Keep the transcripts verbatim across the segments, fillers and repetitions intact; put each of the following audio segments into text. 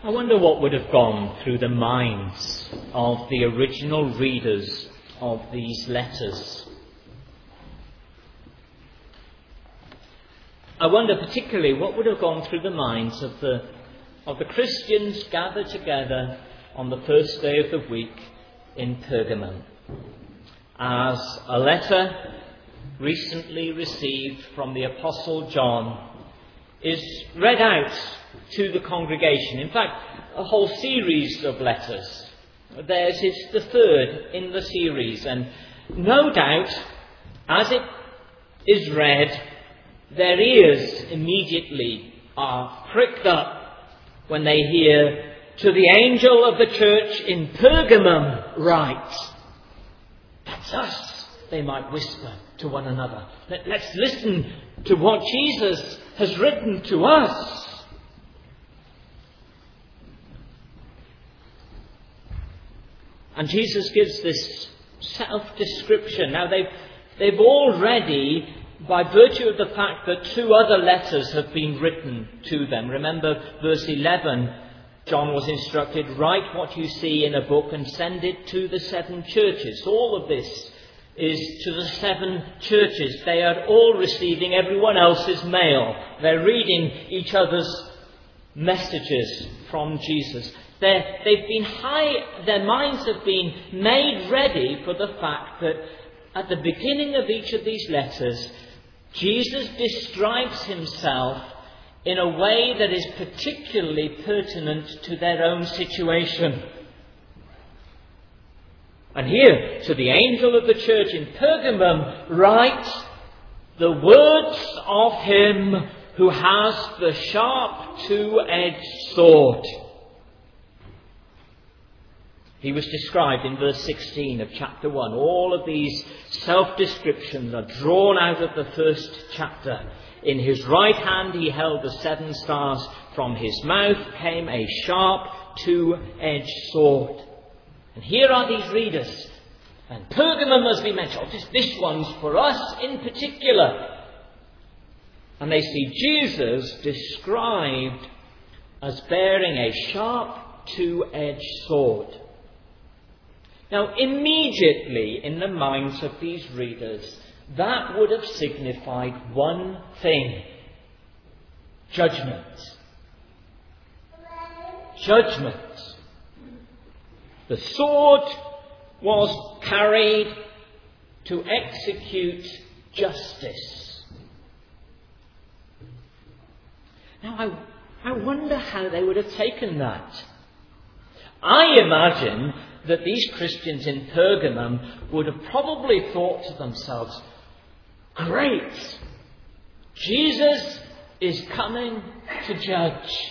I wonder what would have gone through the minds of the original readers of these letters. I wonder particularly what would have gone through the minds of the of the Christians gathered together on the first day of the week in Pergamum, as a letter recently received from the Apostle John is read out to the congregation. In fact, a whole series of letters. Theirs is the third in the series, and no doubt, as it is read, their ears immediately are pricked up when they hear, "To the angel of the church in Pergamum write." That's us, they might whisper to one another. Let, let's listen to what Jesus has written to us. And Jesus gives this self-description. Now they've, they've already, by virtue of the fact that two other letters have been written to them. Remember verse eleven, John was instructed, "Write what you see in a book and send it to the seven churches." All of this is to the seven churches. They are all receiving everyone else's mail. They're reading each other's messages from Jesus. They're, they've been high, their minds have been made ready for the fact that at the beginning of each of these letters, Jesus describes himself in a way that is particularly pertinent to their own situation. And here, to the angel of the church in Pergamum, write the words of him who has the sharp two-edged sword. He was described in verse sixteen of chapter one. All of these self-descriptions are drawn out of the first chapter. In his right hand he held the seven stars. From his mouth came a sharp two-edged sword. And here are these readers. And Pergamum, as we mentioned, this, this one's for us in particular. And they see Jesus described as bearing a sharp two-edged sword. Now, immediately in the minds of these readers, that would have signified one thing: judgment. Judgment. The sword was carried to execute justice. Now, I, I wonder how they would have taken that. I imagine that these Christians in Pergamum would have probably thought to themselves, "Great! Jesus is coming to judge."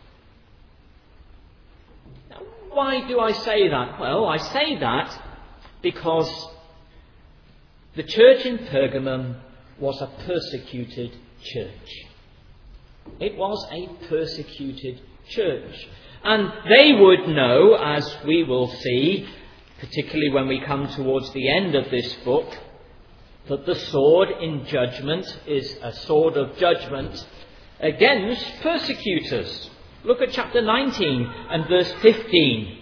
Now, why do I say that? Well, I say that because the church in Pergamum was a persecuted church. It was a persecuted church. And they would know, as we will see, particularly when we come towards the end of this book, that the sword in judgment is a sword of judgment against persecutors. Look at chapter nineteen and verse fifteen.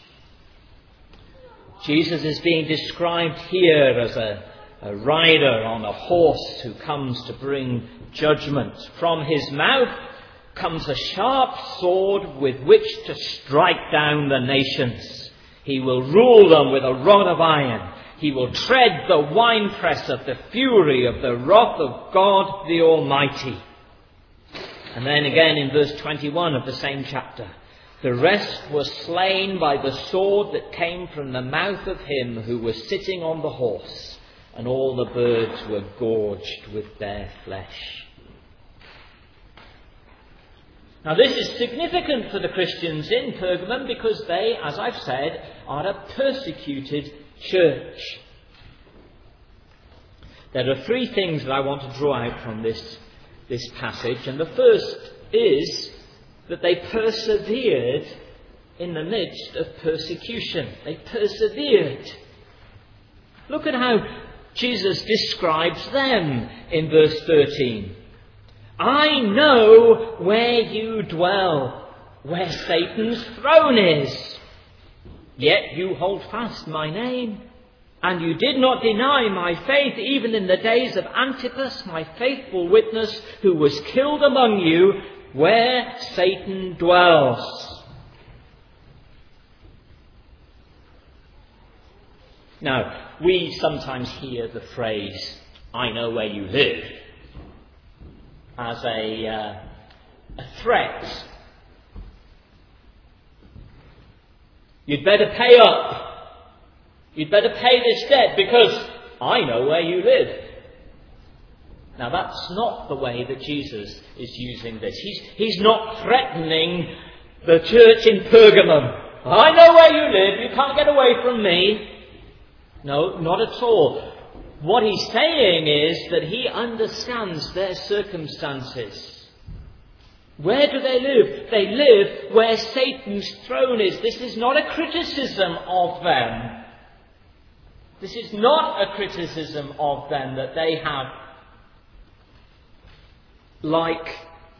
Jesus is being described here as a, a rider on a horse who comes to bring judgment. From his mouth comes a sharp sword with which to strike down the nations. He will rule them with a rod of iron. He will tread the winepress of the fury of the wrath of God the Almighty. And then again in verse twenty-one of the same chapter, the rest were slain by the sword that came from the mouth of him who was sitting on the horse, and all the birds were gorged with their flesh. Now this is significant for the Christians in Pergamum because they, as I've said, are a persecuted church. There are three things that I want to draw out from this, this passage. And the first is that they persevered in the midst of persecution. They persevered. Look at how Jesus describes them in verse thirteen. "I know where you dwell, where Satan's throne is. Yet you hold fast my name, and you did not deny my faith even in the days of Antipas, my faithful witness, who was killed among you, where Satan dwells. Now, we sometimes hear the phrase, I know where you live, as a, uh, a threat. You'd better pay up. You'd better pay this debt because I know where you live. Now that's not the way that Jesus is using this. He's, he's not threatening the church in Pergamum. I know where you live. You can't get away from me. No, not at all. What he's saying is that he understands their circumstances. Where do they live? They live where Satan's throne is. This is not a criticism of them. This is not a criticism of them that they have, like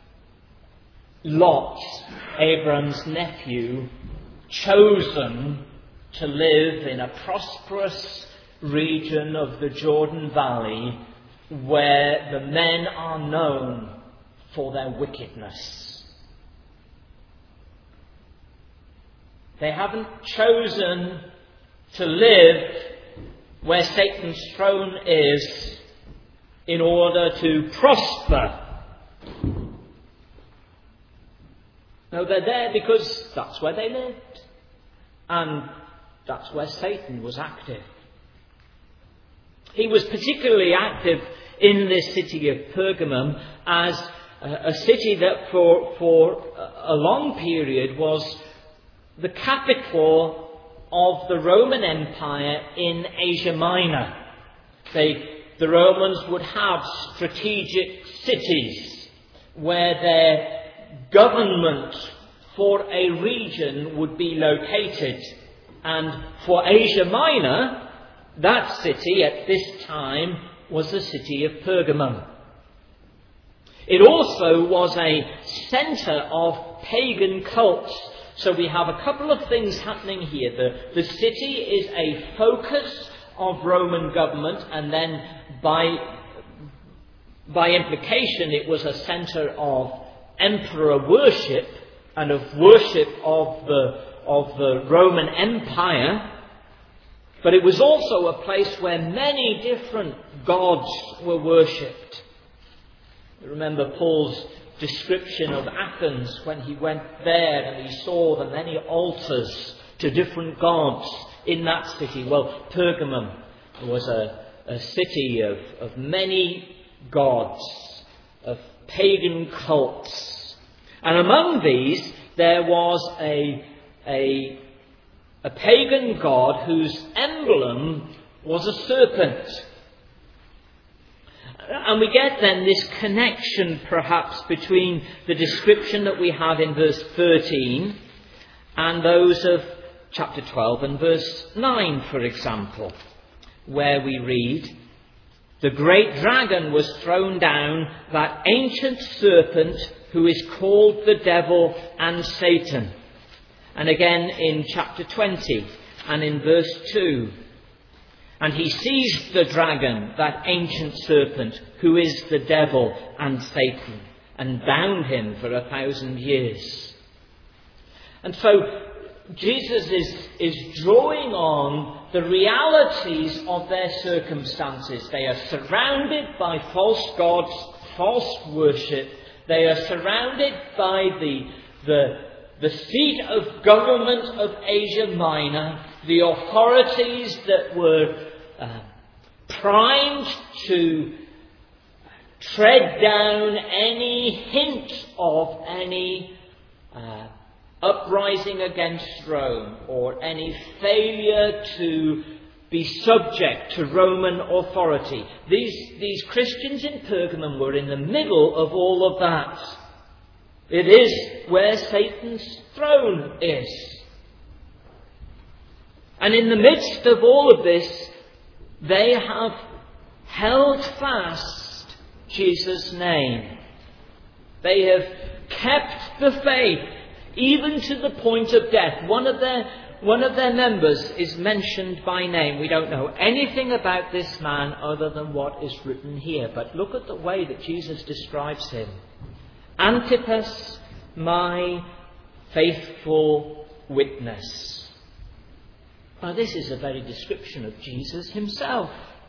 Lot, Abram's nephew, chosen to live in a prosperous region of the Jordan Valley where the men are known for their wickedness. They haven't chosen to live where Satan's throne is in order to prosper. No, they're there because that's where they lived. And that's where Satan was active. He was particularly active in this city of Pergamum as a city that for, for a long period was the capital of the Roman Empire in Asia Minor. They, the Romans would have strategic cities where their government for a region would be located. And for Asia Minor, that city at this time was the city of Pergamum. It also was a centre of pagan cults. So we have a couple of things happening here. The, the city is a focus of Roman government, and then by, by implication it was a centre of emperor worship and of worship of the, of the Roman Empire. But it was also a place where many different gods were worshipped. Remember Paul's description of Athens when he went there and he saw the many altars to different gods in that city. Well, Pergamum was a, a city of, of many gods, of pagan cults. And among these there was a, a, a pagan god whose emblem was a serpent. And we get then this connection perhaps between the description that we have in verse thirteen and those of chapter twelve and verse nine, for example, where we read, "The great dragon was thrown down, that ancient serpent who is called the devil and Satan." And again in chapter twenty and in verse two, "And he seized the dragon, that ancient serpent, who is the devil and Satan, and bound him for a thousand years." And so Jesus is, is drawing on the realities of their circumstances. They are surrounded by false gods, false worship. They are surrounded by the, the, the seat of government of Asia Minor, the authorities that were Uh, primed to tread down any hint of any uh, uprising against Rome or any failure to be subject to Roman authority. These, these Christians in Pergamum were in the middle of all of that. It is where Satan's throne is. And in the midst of all of this, they have held fast Jesus' name. They have kept the faith even to the point of death. One of their, one of their members is mentioned by name. We don't know anything about this man other than what is written here. But look at the way that Jesus describes him. Antipas, my faithful witness. Now, this is a very description of Jesus himself.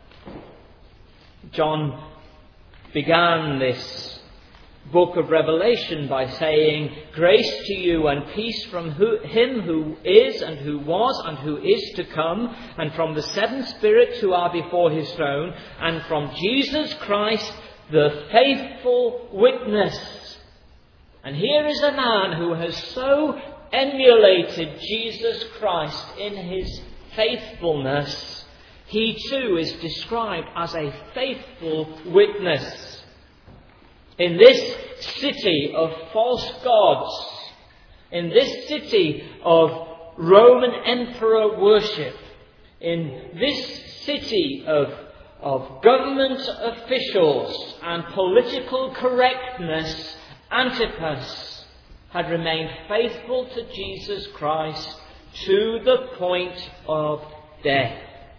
John began this book of Revelation by saying, "Grace to you and peace from who, him who is and who was and who is to come, and from the seven spirits who are before his throne, and from Jesus Christ, the faithful witness." And here is a man who has so emulated Jesus Christ in his faithfulness. He too is described as a faithful witness. In this city of false gods, in this city of Roman emperor worship, in this city of, of government officials and political correctness, Antipas had remained faithful to Jesus Christ to the point of death.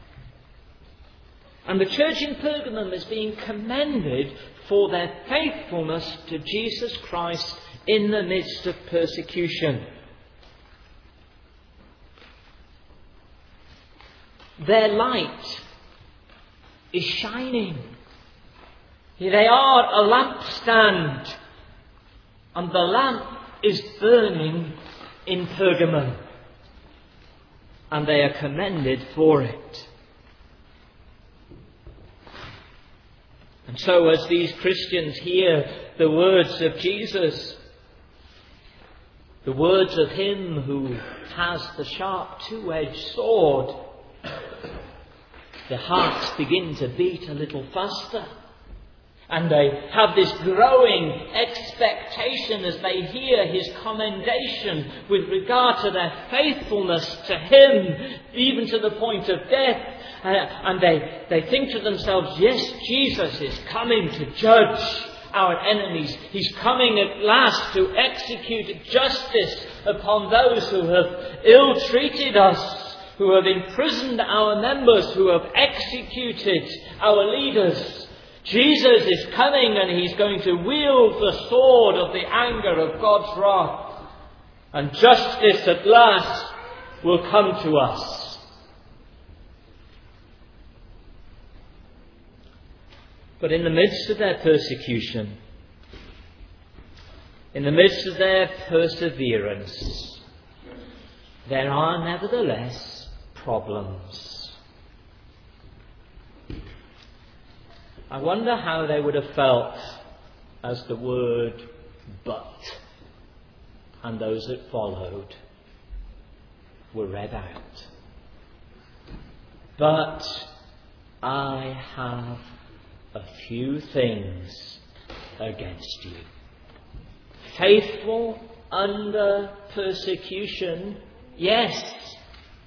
And the church in Pergamum is being commended for their faithfulness to Jesus Christ in the midst of persecution. Their light is shining. They are a lampstand, and the lamp is burning in Pergamum, and they are commended for it. And so as these Christians hear the words of Jesus, the words of him who has the sharp two-edged sword, their hearts begin to beat a little faster. And they have this growing expectation as they hear his commendation with regard to their faithfulness to him, even to the point of death. Uh, and they, they think to themselves, yes, Jesus is coming to judge our enemies. He's coming at last to execute justice upon those who have ill-treated us, who have imprisoned our members, who have executed our leaders. Jesus is coming, and he's going to wield the sword of the anger of God's wrath. And justice at last will come to us. But in the midst of their persecution, in the midst of their perseverance, there are nevertheless problems. I wonder how they would have felt as the word "but" and those that followed were read out. But I have a few things against you. Faithful under persecution, yes.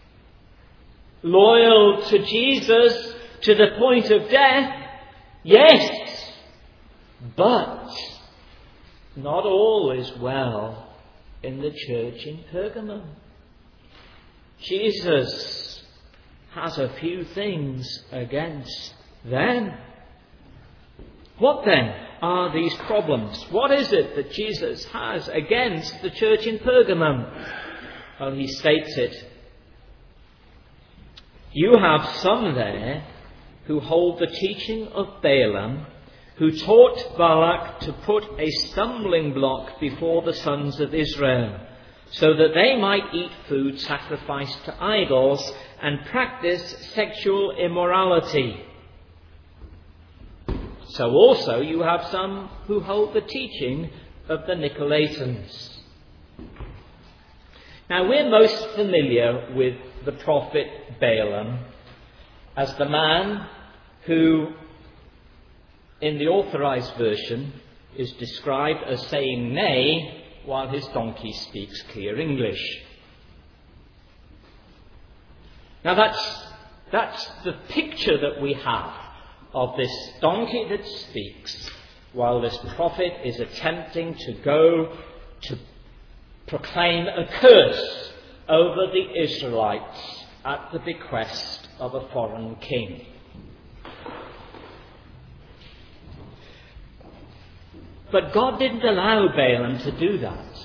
Loyal to Jesus to the point of death, yes. But not all is well in the church in Pergamum. Jesus has a few things against them. What then are these problems? What is it that Jesus has against the church in Pergamum? Well, he states it. You have some there who hold the teaching of Balaam, who taught Balak to put a stumbling block before the sons of Israel, so that they might eat food sacrificed to idols and practice sexual immorality. So also you have some who hold the teaching of the Nicolaitans. Now, we're most familiar with the prophet Balaam as the man who, in the Authorized Version, is described as saying nay while his donkey speaks clear English. Now that's, that's the picture that we have of this donkey that speaks while this prophet is attempting to go to proclaim a curse over the Israelites at the bequest of a foreign king. But God didn't allow Balaam to do that.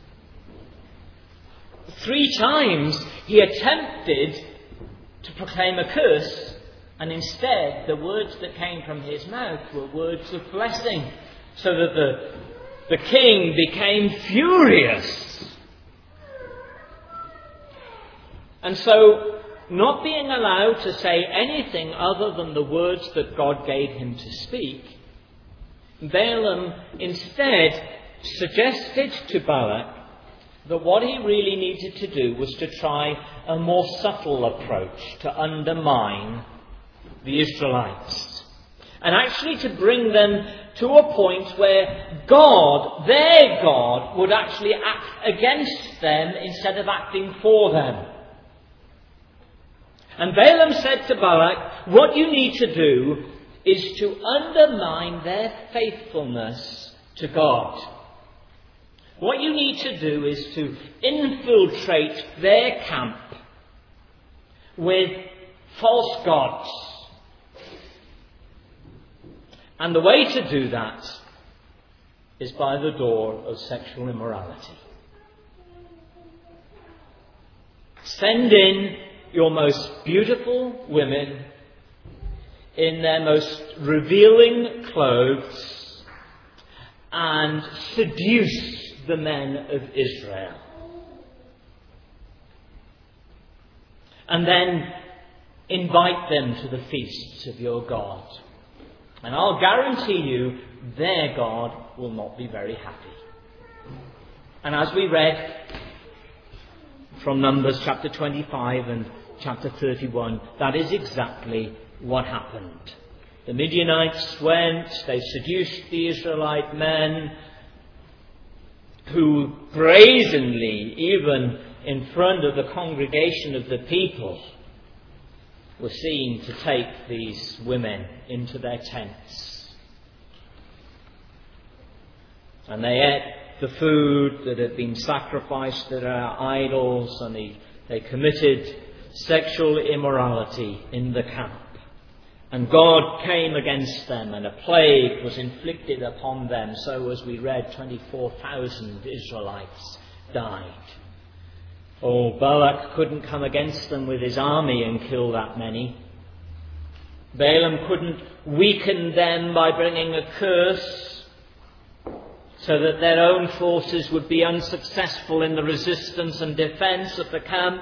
Three times he attempted to proclaim a curse, and instead the words that came from his mouth were words of blessing, so that the, the king became furious. And so, not being allowed to say anything other than the words that God gave him to speak, Balaam instead suggested to Balak that what he really needed to do was to try a more subtle approach to undermine the Israelites, and actually to bring them to a point where God, their God, would actually act against them instead of acting for them. And Balaam said to Balak, what you need to do is to undermine their faithfulness to God. What you need to do is to infiltrate their camp with false gods. And the way to do that is by the door of sexual immorality. Send in your most beautiful women in their most revealing clothes and seduce the men of Israel. And then invite them to the feasts of your God. And I'll guarantee you their God will not be very happy. And as we read from Numbers chapter twenty-five and chapter thirty-one, that is exactly what happened. The Midianites went, they seduced the Israelite men, who brazenly, even in front of the congregation of the people, were seen to take these women into their tents. And they ate the food that had been sacrificed to their idols, and they, they committed sexual immorality in the camp. And God came against them, and a plague was inflicted upon them. So, as we read, twenty-four thousand Israelites died. Oh, Balak couldn't come against them with his army and kill that many. Balaam couldn't weaken them by bringing a curse so that their own forces would be unsuccessful in the resistance and defence of the camp.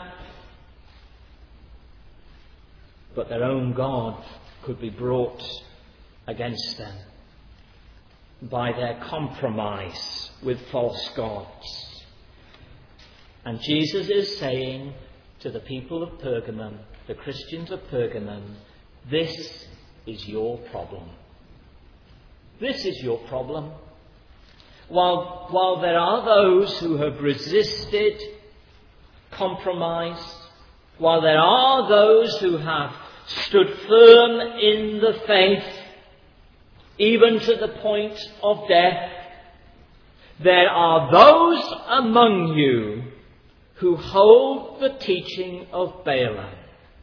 But their own God could be brought against them by their compromise with false gods. And Jesus is saying to the people of Pergamum, the Christians of Pergamum, this is your problem. This is your problem. While, while there are those who have resisted compromise, while there are those who have stood firm in the faith, even to the point of death, there are those among you who hold the teaching of Balaam.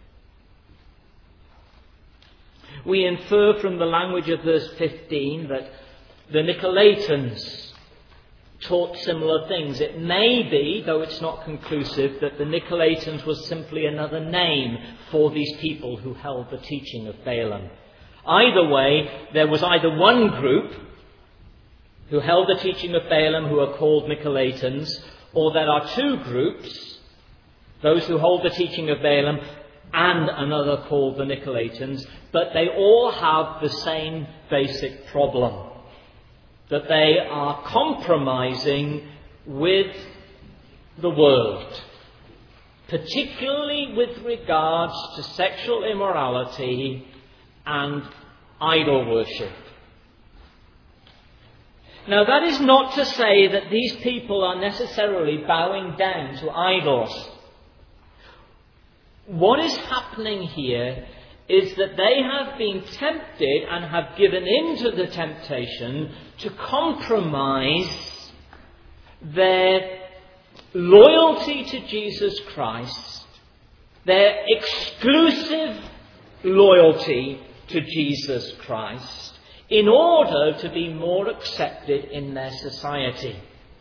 We infer from the language of verse fifteen that the Nicolaitans taught similar things. It may be, though it's not conclusive, that the Nicolaitans was simply another name for these people who held the teaching of Balaam. Either way, there was either one group who held the teaching of Balaam who are called Nicolaitans, or there are two groups, those who hold the teaching of Balaam and another called the Nicolaitans, but they all have the same basic problem, that they are compromising with the world, particularly with regards to sexual immorality and idol worship. Now, that is not to say that these people are necessarily bowing down to idols. What is happening here is that they have been tempted and have given in to the temptation to compromise their loyalty to Jesus Christ, their exclusive loyalty to Jesus Christ, in order to be more accepted in their society.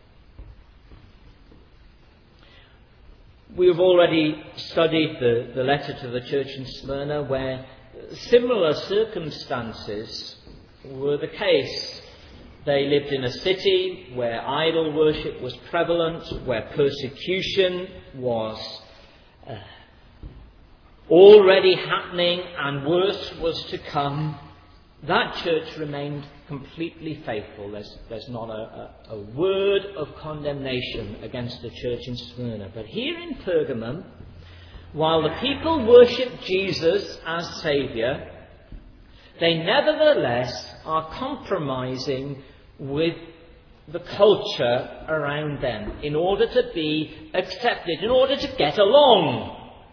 We have already studied the, the letter to the church in Smyrna, where similar circumstances were the case. They lived in a city where idol worship was prevalent, where persecution was uh, already happening and worse was to come. That church remained completely faithful. There's, there's not a, a, a word of condemnation against the church in Smyrna. But here in Pergamum, while the people worship Jesus as Saviour, they nevertheless are compromising with the culture around them in order to be accepted, in order to get along.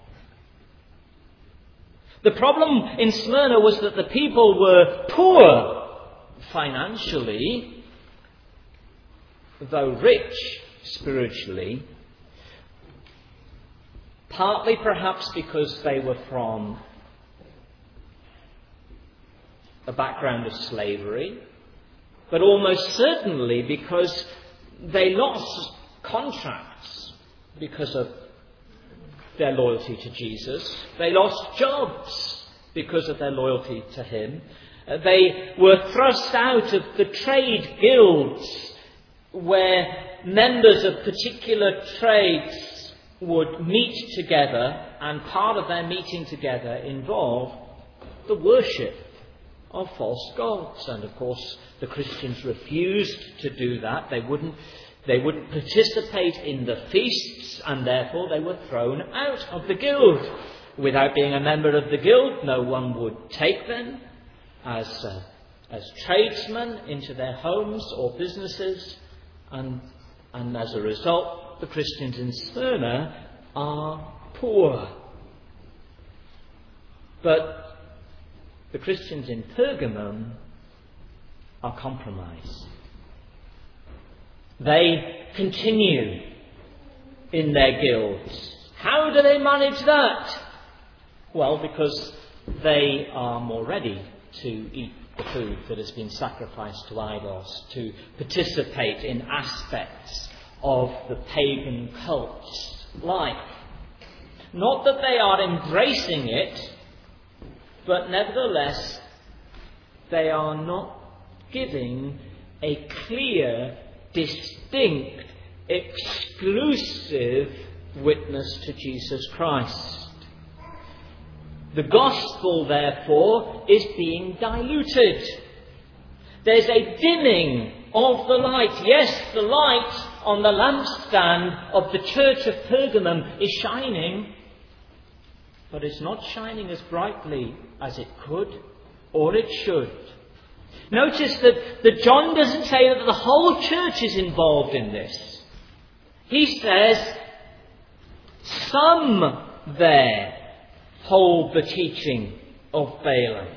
The problem in Smyrna was that the people were poor financially, though rich spiritually, partly perhaps because they were from a background of slavery, but almost certainly because they lost contracts because of their loyalty to Jesus. They lost jobs because of their loyalty to him. Uh, they were thrust out of the trade guilds where members of particular trades would meet together, and part of their meeting together involved the worship of false gods. And of course the Christians refused to do that. They wouldn't They wouldn't participate in the feasts, and therefore they were thrown out of the guild. Without being a member of the guild, no one would take them as uh, as tradesmen into their homes or businesses, and and as a result, the Christians in Smyrna are poor. But the Christians in Pergamum are compromised. They continue in their guilds. How do they manage that? Well, because they are more ready to eat the food that has been sacrificed to idols, to participate in aspects of the pagan cult's life. Not that they are embracing it, but nevertheless they are not giving a clear, distinct, exclusive witness to Jesus Christ. The gospel, therefore, is being diluted. There's a dimming of the light. Yes, the light on the lampstand of the church of Pergamum is shining, but it's not shining as brightly as it could or it should. Notice that, that John doesn't say that the whole church is involved in this. He says, some there hold the teaching of Balaam.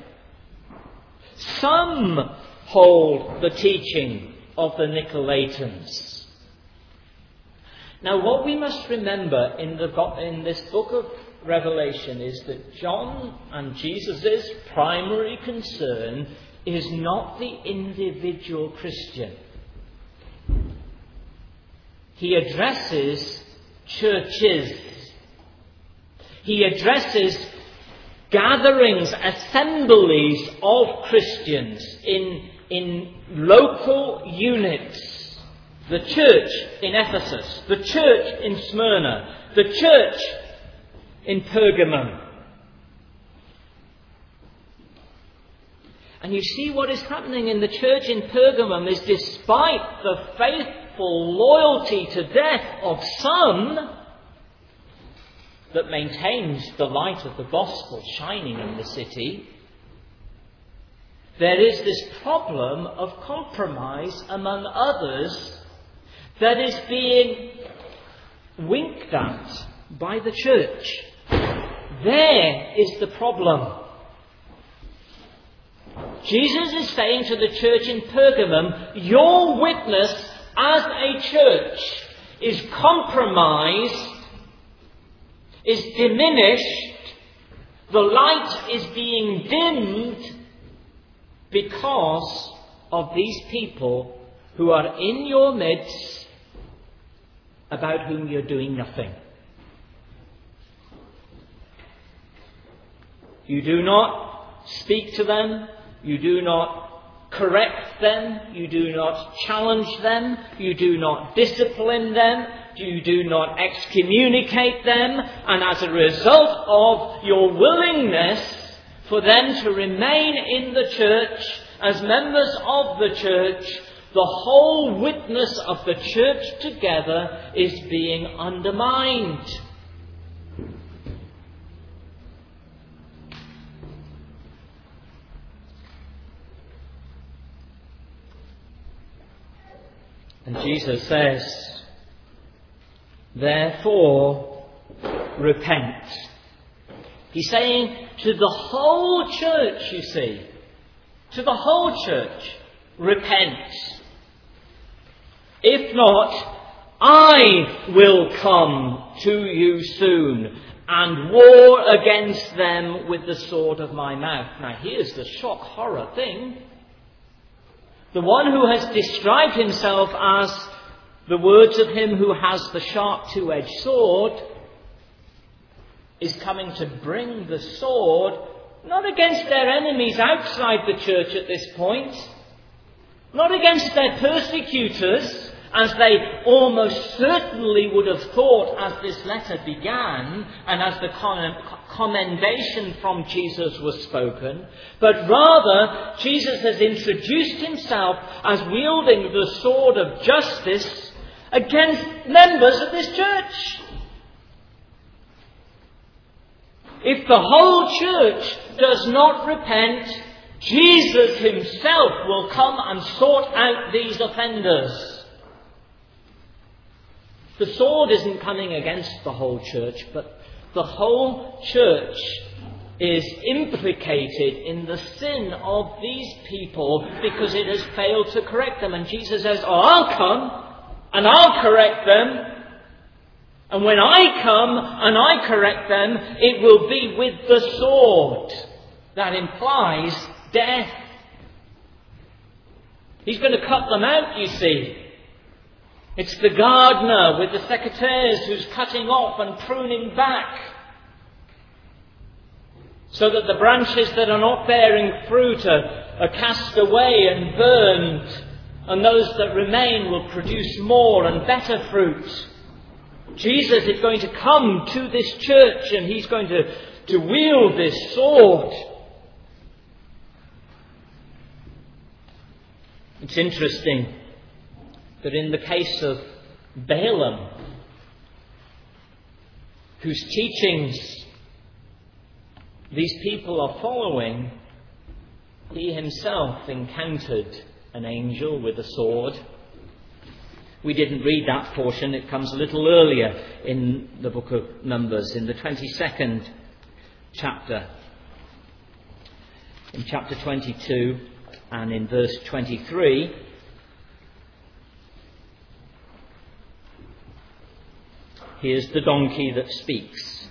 Some hold the teaching of the Nicolaitans. Now, what we must remember in, the, in this book of Revelation is that John and Jesus' primary concern is not the individual Christian. He addresses churches. He addresses gatherings, assemblies of Christians in, in local units. The church in Ephesus, the church in Smyrna, the church in Pergamum. And you see what is happening in the church in Pergamum is, despite the faithful loyalty to death of some, that maintains the light of the gospel shining in the city, there is this problem of compromise among others that is being winked at by the church. There is the problem. Jesus is saying to the church in Pergamum, your witness as a church is compromised, is diminished, the light is being dimmed because of these people who are in your midst about whom you're doing nothing. You do not speak to them, you do not correct them, you do not challenge them, you do not discipline them, you do not excommunicate them, and as a result of your willingness for them to remain in the church as members of the church, the whole witness of the church together is being undermined. And Jesus says, therefore, repent. He's saying to the whole church, you see, to the whole church, repent. If not, I will come to you soon and war against them with the sword of my mouth. Now here's the shock horror thing. The one who has described himself as the words of him who has the sharp two-edged sword is coming to bring the sword not against their enemies outside the church at this point, not against their persecutors, as they almost certainly would have thought as this letter began and as the commendation from Jesus was spoken, but rather Jesus has introduced himself as wielding the sword of justice against members of this church. If the whole church does not repent, Jesus himself will come and sort out these offenders. The sword isn't coming against the whole church, but the whole church is implicated in the sin of these people because it has failed to correct them. And Jesus says, oh, I'll come and I'll correct them. And when I come and I correct them, it will be with the sword. That implies death. He's going to cut them out, you see. It's the gardener with the secateurs who's cutting off and pruning back so that the branches that are not bearing fruit are, are cast away and burned, and those that remain will produce more and better fruit. Jesus is going to come to this church and he's going to, to wield this sword. It's interesting that in the case of Balaam, whose teachings these people are following, he himself encountered an angel with a sword. We didn't read that portion. It comes a little earlier in the book of Numbers, in the twenty-second chapter. In chapter twenty-two and in verse twenty-three. Here's the donkey that speaks.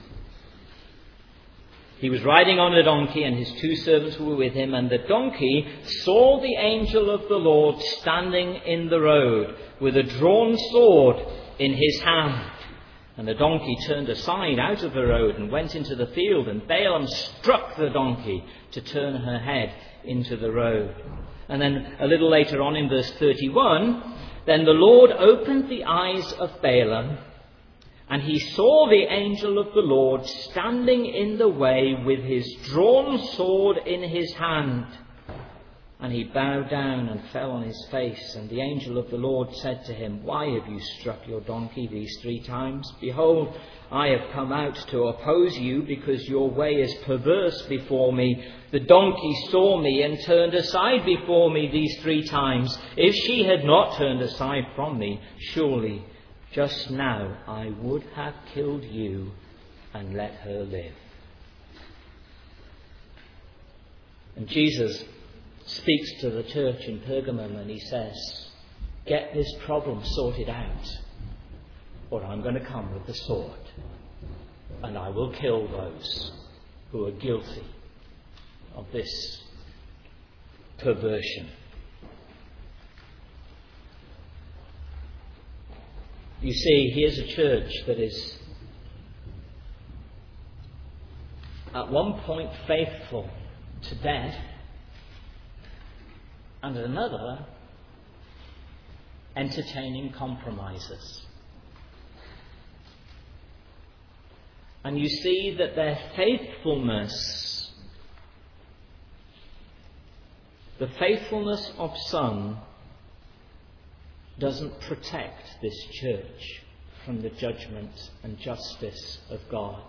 He was riding on a donkey, and his two servants were with him, and the donkey saw the angel of the Lord standing in the road with a drawn sword in his hand. And the donkey turned aside out of the road and went into the field, and Balaam struck the donkey to turn her head into the road. And then a little later on in verse thirty-one, then the Lord opened the eyes of Balaam, and he saw the angel of the Lord standing in the way with his drawn sword in his hand. And he bowed down and fell on his face. And the angel of the Lord said to him, why have you struck your donkey these three times? Behold, I have come out to oppose you because your way is perverse before me. The donkey saw me and turned aside before me these three times. If she had not turned aside from me, surely just now I would have killed you and let her live. And Jesus speaks to the church in Pergamum and he says, get this problem sorted out. or I'm going to come with the sword, and I will kill those who are guilty of this perversion. You see, here's a church that is at one point faithful to death, and at another entertaining compromises. And you see that their faithfulness, the faithfulness of some, doesn't protect this church from the judgment and justice of God.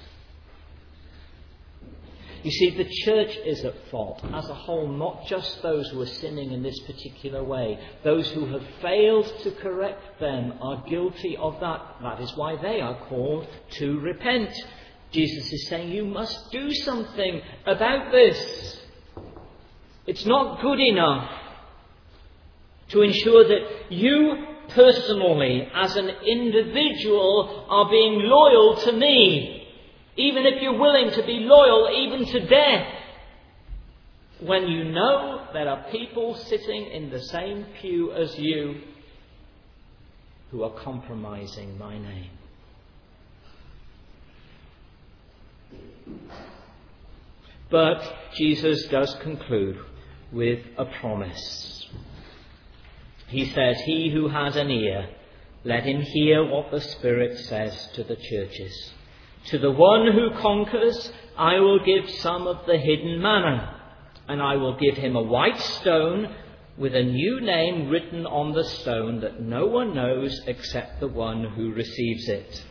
You see, the church is at fault as a whole, not just those who are sinning in this particular way. Those who have failed to correct them are guilty of that. That is why they are called to repent. Jesus is saying, you must do something about this. It's not good enough to ensure that you personally, as an individual, are being loyal to me, even if you're willing to be loyal even to death, when you know there are people sitting in the same pew as you who are compromising my name. But Jesus does conclude with a promise. He says, he who has an ear, let him hear what the Spirit says to the churches. To the one who conquers, I will give some of the hidden manna, and I will give him a white stone with a new name written on the stone that no one knows except the one who receives it.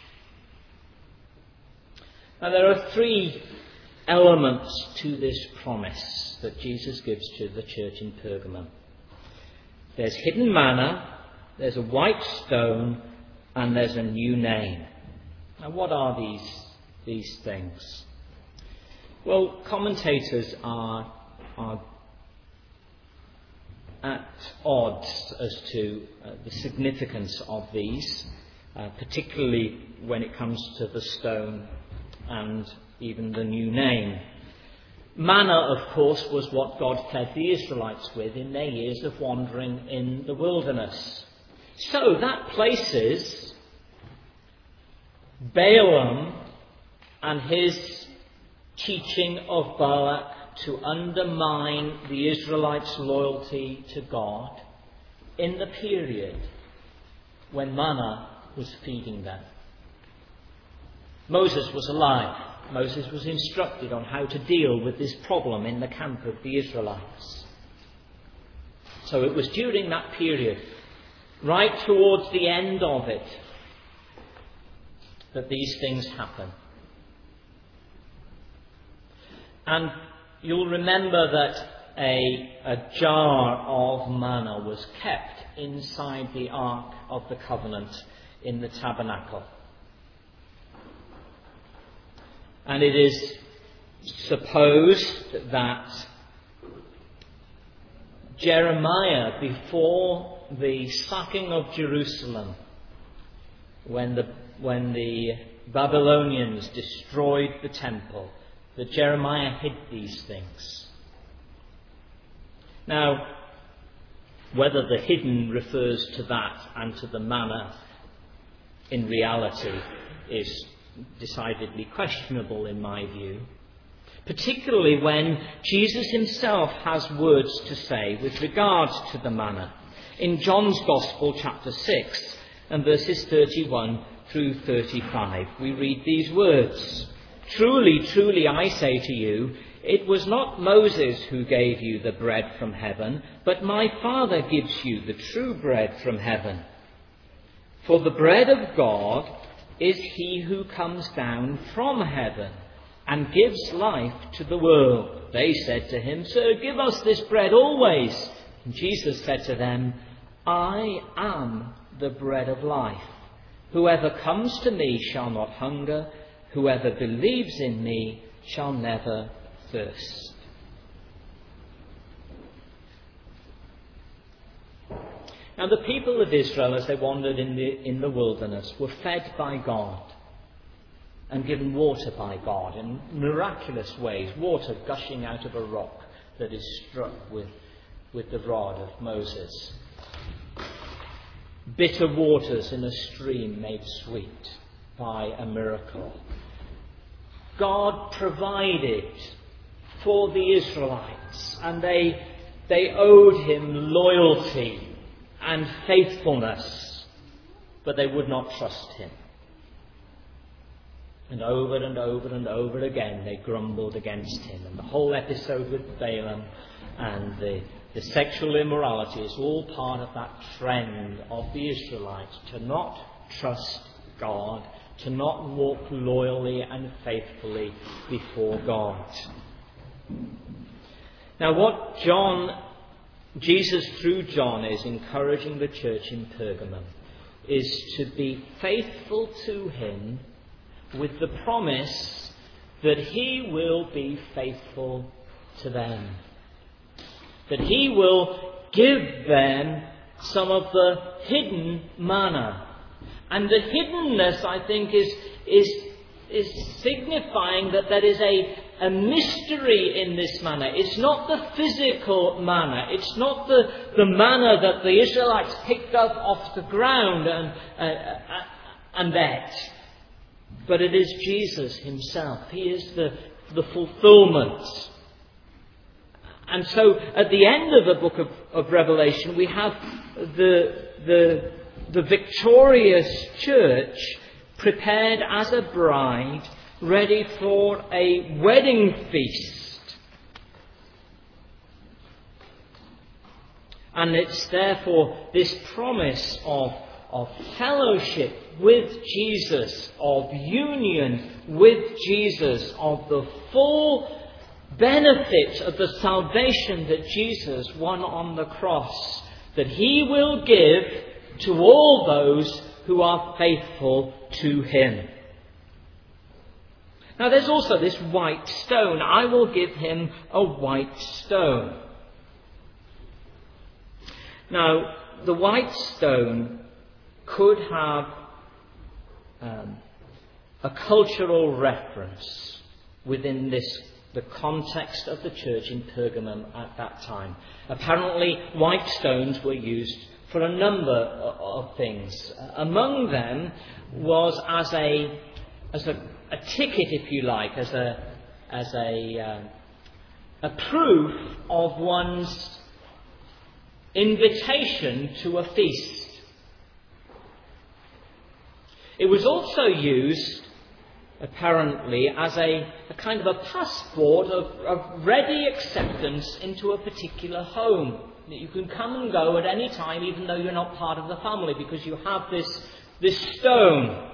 Now there are three elements to this promise that Jesus gives to the church in Pergamum. There's hidden manna, there's a white stone, and there's a new name. Now, what are these, these things? Well, commentators are, are at odds as to uh, the significance of these, uh, particularly when it comes to the stone and even the new name. Manna, of course, was what God fed the Israelites with in their years of wandering in the wilderness. So that places Balaam and his teaching of Balak to undermine the Israelites' loyalty to God in the period when manna was feeding them. Moses was alive. Moses was instructed on how to deal with this problem in the camp of the Israelites. So it was during that period, right towards the end of it, that these things happen. And you'll remember that a, a jar of manna was kept inside the Ark of the Covenant in the tabernacle. And it is supposed that Jeremiah, before the sacking of Jerusalem, when the, when the Babylonians destroyed the temple, that Jeremiah hid these things. Now, whether the hidden refers to that and to the manna in reality is decidedly questionable in my view, particularly when Jesus himself has words to say with regard to the manna. In John's Gospel, chapter six, and verses thirty-one through thirty-five, we read these words. Truly, truly, I say to you, it was not Moses who gave you the bread from heaven, but my Father gives you the true bread from heaven. For the bread of God is he who comes down from heaven and gives life to the world. They said to him, Sir, give us this bread always. And Jesus said to them, I am the bread of life. Whoever comes to me shall not hunger. Whoever believes in me shall never thirst. Now the people of Israel, as they wandered in the, in the wilderness, were fed by God and given water by God in miraculous ways, water gushing out of a rock that is struck with, with the rod of Moses. Bitter waters in a stream made sweet by a miracle. God provided for the Israelites, and they, they owed him loyalty and faithfulness, but they would not trust him. And over and over and over again they grumbled against him. And the whole episode with Balaam and the, the sexual immorality is all part of that trend of the Israelites to not trust God, to not walk loyally and faithfully before God. Now what John, Jesus through John is encouraging the church in Pergamum is to be faithful to him with the promise that he will be faithful to them. That he will give them some of the hidden manna. And the hiddenness, I think, is, is, is signifying that there is a, a mystery in this manna. It's not the physical manna. It's not the, the manna that the Israelites picked up off the ground and, uh, and ate. But it is Jesus himself. He is the, the fulfillment. And so at the end of the book of, of Revelation, we have the, the, the victorious church prepared as a bride, ready for a wedding feast. And it's therefore this promise of, of fellowship with Jesus, of union with Jesus, of the full benefit of the salvation that Jesus won on the cross, that he will give to all those who are faithful to him. Now there's also this white stone. I will give him a white stone. Now the white stone could have um, a cultural reference within this the context of the church in Pergamum at that time. Apparently, white stones were used for a number of things. Among them was as a as a, a ticket, if you like, as a as a uh, a proof of one's invitation to a feast. It was also used, apparently, as a, a kind of a passport of, of ready acceptance into a particular home. That you can come and go at any time, even though you're not part of the family, because you have this, this stone.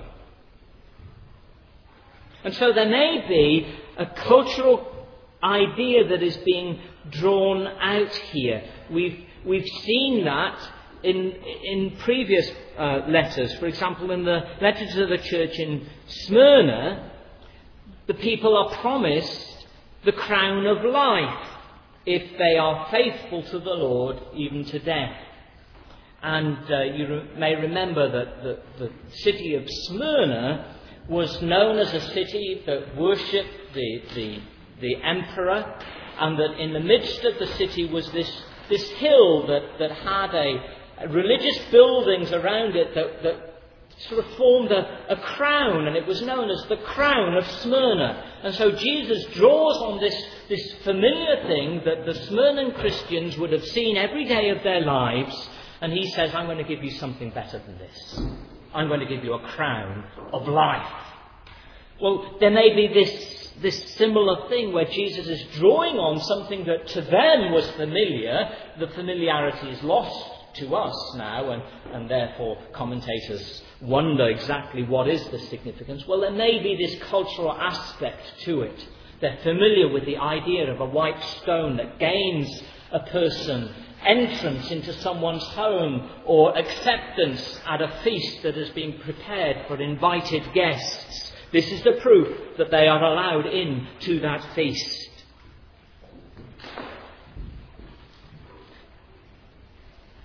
And so there may be a cultural idea that is being drawn out here. We've, we've seen that in, in previous uh, letters. For example, in the letter to the church in Smyrna, the people are promised the crown of life if they are faithful to the Lord even to death. And uh, you re- may remember that the, the city of Smyrna was known as a city that worshipped the, the, the emperor, and that in the midst of the city was this, this hill that, that had a religious buildings around it that, that sort of formed a, a crown, and it was known as the crown of Smyrna. And so Jesus draws on this, this familiar thing that the Smyrnan Christians would have seen every day of their lives, and he says, I'm going to give you something better than this. I'm going to give you a crown of life. Well, there may be this, this similar thing where Jesus is drawing on something that to them was familiar. The familiarity is lost to us now, and, and therefore commentators wonder exactly what is the significance. Well, there may be this cultural aspect to it. They're familiar with the idea of a white stone that gains a person entrance into someone's home, or acceptance at a feast that has been prepared for invited guests. This is the proof that they are allowed in to that feast.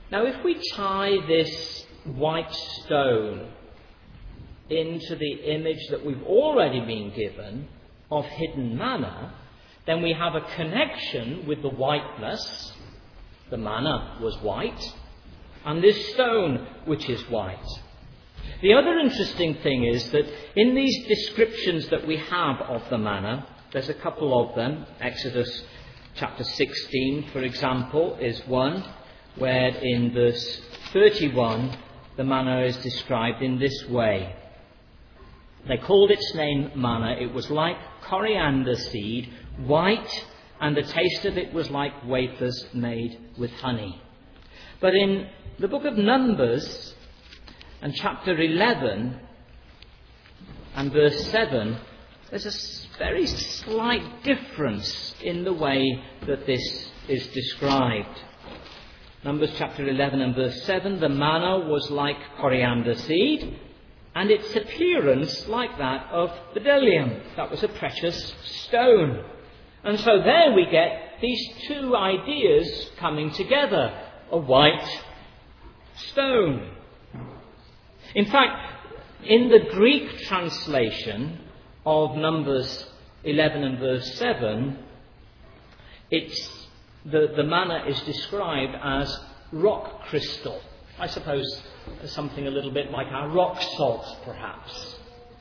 Now, if we tie this white stone into the image that we've already been given of hidden manna, then we have a connection with the whiteness. The manna was white, and this stone which is white. The other interesting thing is that in these descriptions that we have of the manna, there's a couple of them. Exodus chapter sixteen, for example, is one, where in verse thirty-one the manna is described in this way. They called its name manna. It was like coriander seed, white, and the taste of it was like wafers made with honey. But in the book of Numbers, and chapter eleven and verse seven, there's a very slight difference in the way that this is described. Numbers chapter eleven and verse seven, the manna was like coriander seed, and its appearance like that of bdellium. That was a precious stone. And so there we get these two ideas coming together. A white stone. In fact, in the Greek translation of Numbers eleven and verse seven, it's the, the manna is described as rock crystal. I suppose something a little bit like our rock salt, perhaps.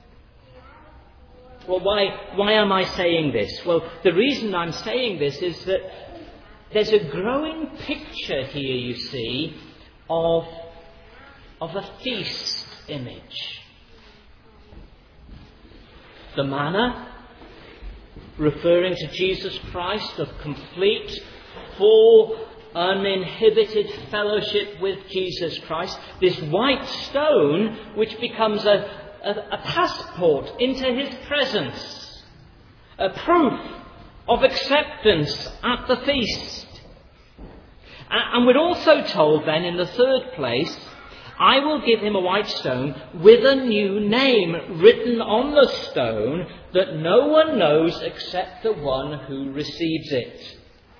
Well, why, why am I saying this? Well, the reason I'm saying this is that there's a growing picture here, you see, of, of a feast image. The manna, referring to Jesus Christ, of complete, full, uninhibited fellowship with Jesus Christ. This white stone, which becomes a, a, a passport into his presence, a proof of acceptance at the feast. And we're also told then, in the third place, I will give him a white stone with a new name written on the stone that no one knows except the one who receives it.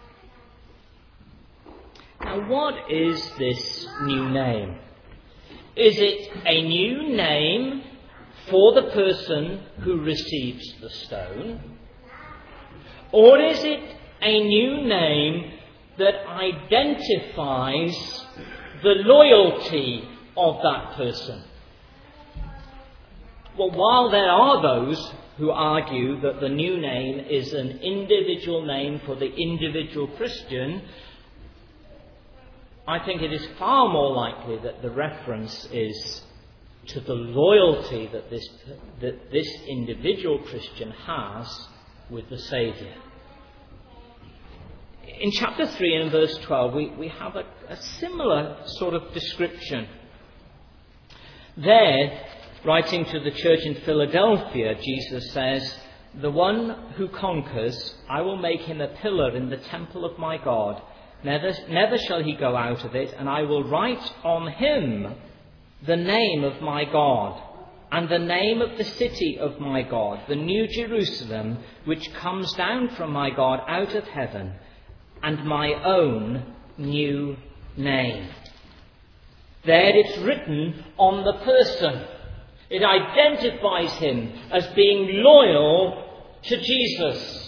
Now, what is this new name? Is it a new name for the person who receives the stone? Or is it a new name that identifies the loyalty of that person? Well, while there are those who argue that the new name is an individual name for the individual Christian, I think it is far more likely that the reference is to the loyalty that this, that this individual Christian has with the Saviour. In chapter three and verse twelve, we, we have a, a similar sort of description. There, writing to the church in Philadelphia, Jesus says, "The one who conquers, I will make him a pillar in the temple of my God. Never, never shall he go out of it, and I will write on him the name of my God, and the name of the city of my God, the new Jerusalem, which comes down from my God out of heaven, and my own new name." There it's written on the person. It identifies him as being loyal to Jesus.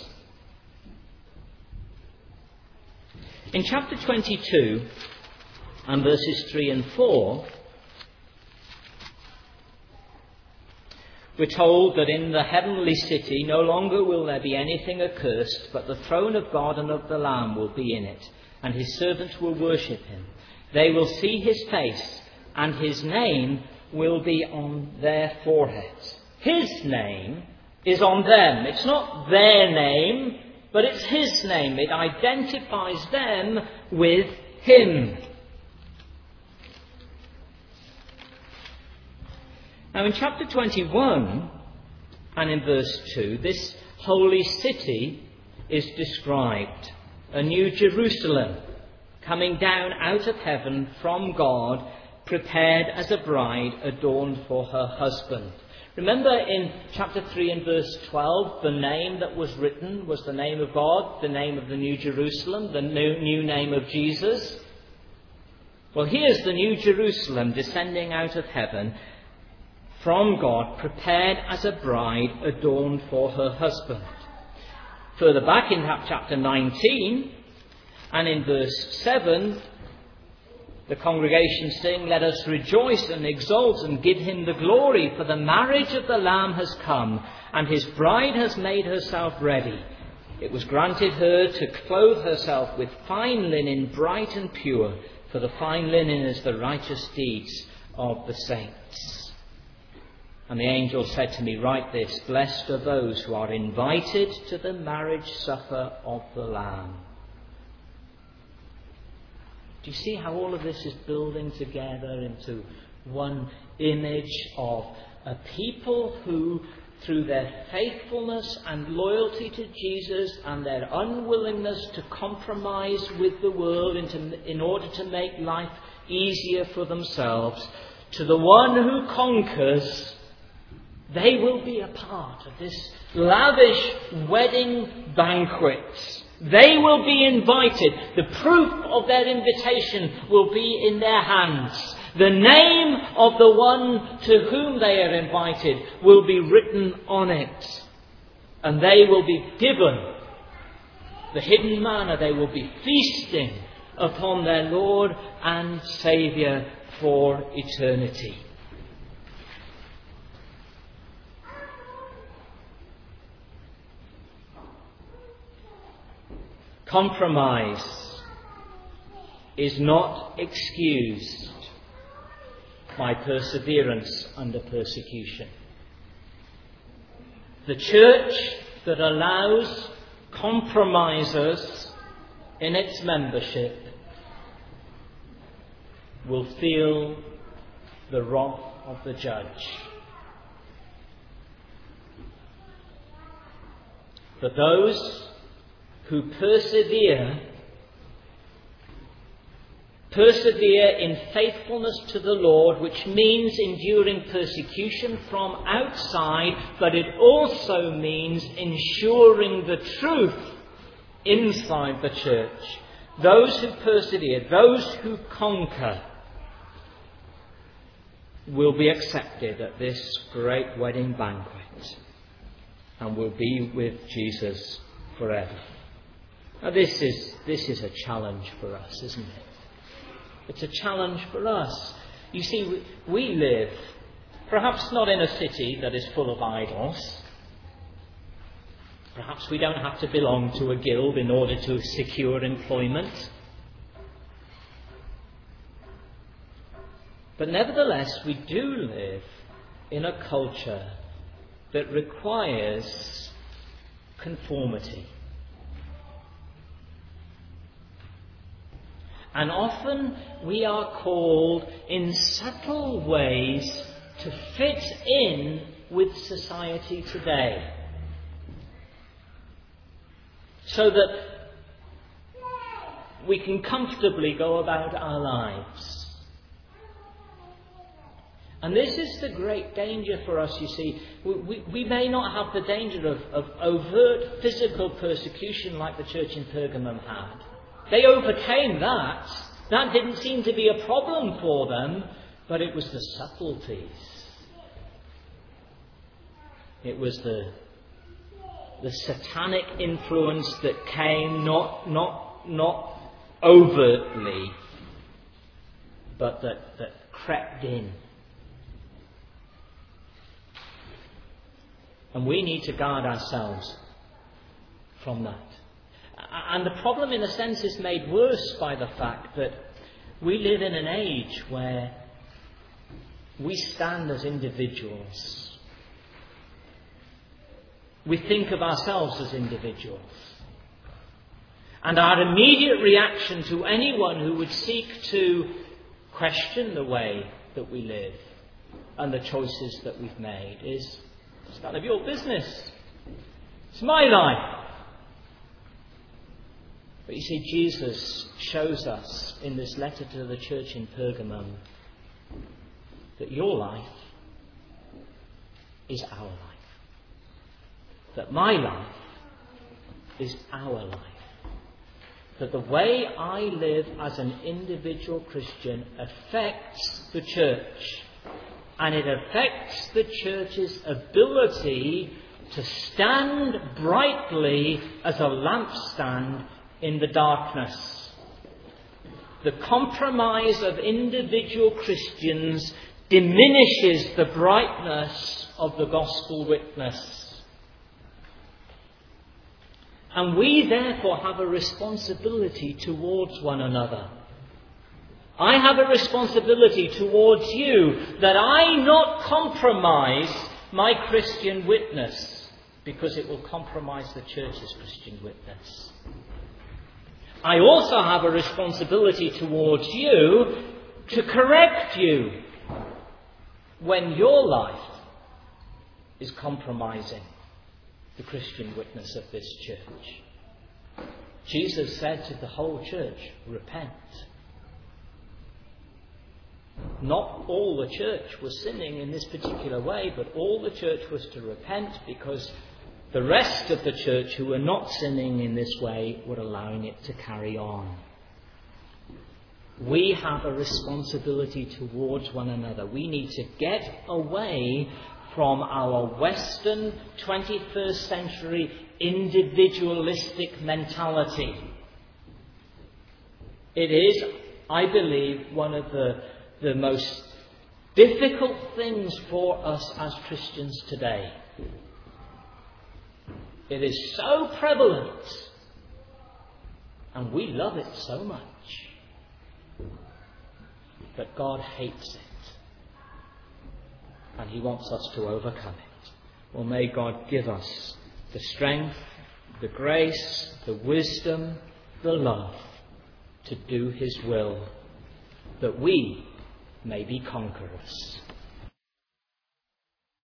In chapter twenty-two and verses three and four, we're told that in the heavenly city no longer will there be anything accursed, but the throne of God and of the Lamb will be in it, and his servants will worship him. They will see his face, and his name will be on their foreheads. His name is on them. It's not their name, but it's his name. It identifies them with him. Now in chapter twenty-one and in verse two, this holy city is described. A new Jerusalem coming down out of heaven from God, prepared as a bride adorned for her husband. Remember in chapter three and verse twelve, the name that was written was the name of God, the name of the New Jerusalem, the new, new name of Jesus. Well, here's the new Jerusalem descending out of heaven from God, prepared as a bride adorned for her husband. Further back in chapter nineteen and in verse seven, the congregation sing, "Let us rejoice and exult and give him the glory, for the marriage of the Lamb has come, and his bride has made herself ready. It was granted her to clothe herself with fine linen, bright and pure, for the fine linen is the righteous deeds of the saints." And the angel said to me, "Write this, blessed are those who are invited to the marriage supper of the Lamb." Do you see how all of this is building together into one image of a people who, through their faithfulness and loyalty to Jesus and their unwillingness to compromise with the world in order to make life easier for themselves, to the one who conquers, they will be a part of this lavish wedding banquet. They will be invited. The proof of their invitation will be in their hands. The name of the one to whom they are invited will be written on it. And they will be given the hidden manna. They will be feasting upon their Lord and Saviour for eternity. Compromise is not excused by perseverance under persecution. The church that allows compromisers in its membership will feel the wrath of the judge. For those who persevere, persevere in faithfulness to the Lord, which means enduring persecution from outside, but it also means ensuring the truth inside the church. Those who persevere, those who conquer, will be accepted at this great wedding banquet and will be with Jesus forever. Now this is this is a challenge for us, isn't it? It's a challenge for us. You see, we, we live, perhaps not in a city that is full of idols. Perhaps we don't have to belong to a guild in order to secure employment. But nevertheless, we do live in a culture that requires conformity. And often we are called in subtle ways to fit in with society today, so that we can comfortably go about our lives. And this is the great danger for us, you see. We, we, we may not have the danger of, of overt physical persecution like the church in Pergamum had. They overcame that. That didn't seem to be a problem for them, but it was the subtleties. It was the, the satanic influence that came not, not, not overtly, but that, that crept in. And we need to guard ourselves from that. And the problem, in a sense, is made worse by the fact that we live in an age where we stand as individuals. We think of ourselves as individuals. And our immediate reaction to anyone who would seek to question the way that we live and the choices that we've made is, it's none of your business. It's my life. But you see, Jesus shows us in this letter to the church in Pergamum that your life is our life. That my life is our life. that the way I live as an individual Christian affects the church. And it affects the church's ability to stand brightly as a lampstand in the darkness. The compromise of individual Christians diminishes the brightness of the gospel witness. And we therefore have a responsibility towards one another. I have a responsibility towards you that I not compromise my Christian witness, because it will compromise the church's Christian witness. I also have a responsibility towards you to correct you when your life is compromising the Christian witness of this church. Jesus said to the whole church, repent. Not all the church was sinning in this particular way, but all the church was to repent because the rest of the church who were not sinning in this way were allowing it to carry on. We have a responsibility towards one another. We need to get away from our Western twenty-first century individualistic mentality. It is, I believe, one of the, the most difficult things for us as Christians today. It is so prevalent, and we love it so much, but God hates it. And He wants us to overcome it. Well, may God give us the strength, the grace, the wisdom, the love to do His will, that we may be conquerors.